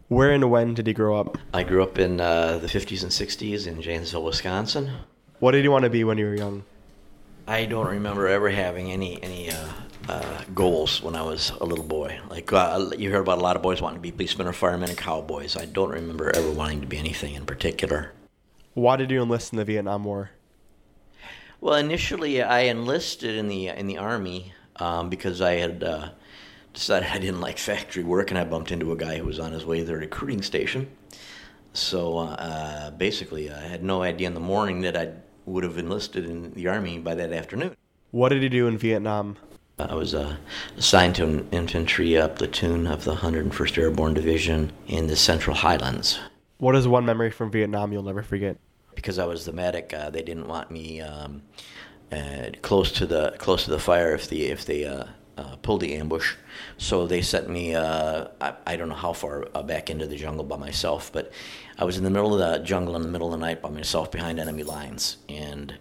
Where and when did you grow up? I grew up in the 50s and 60s in Janesville, Wisconsin. What did you want to be when you were young? I don't remember ever having any goals when I was a little boy. Like you heard about a lot of boys wanting to be policemen or firemen and cowboys. I don't remember ever wanting to be anything in particular. Why did you enlist in the Vietnam War? Well, initially I enlisted in the Army because I had decided I didn't like factory work, and I bumped into a guy who was on his way to the recruiting station. So basically, I had no idea in the morning that I would have enlisted in the Army by that afternoon. What did you do in Vietnam? I was assigned to an infantry platoon of the 101st Airborne Division in the Central Highlands. What is one memory from Vietnam you'll never forget? Because I was the medic, they didn't want me close to the fire if they pulled the ambush. So they sent me, I don't know how far back into the jungle by myself, but I was in the middle of the jungle in the middle of the night by myself behind enemy lines. And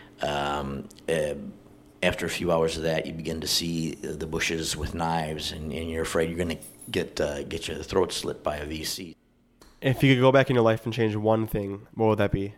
after a few hours of that, you begin to see the bushes with knives, and you're afraid you're going to get your throat slit by a VC. If you could go back in your life and change one thing, what would that be?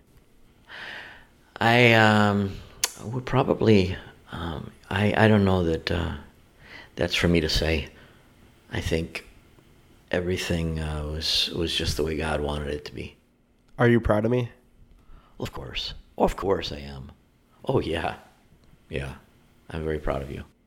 I would probably, I don't know that that's for me to say. I think everything was just the way God wanted it to be. Are you proud of me? Well, of course. Of course I am. Oh, yeah. Yeah. I'm very proud of you.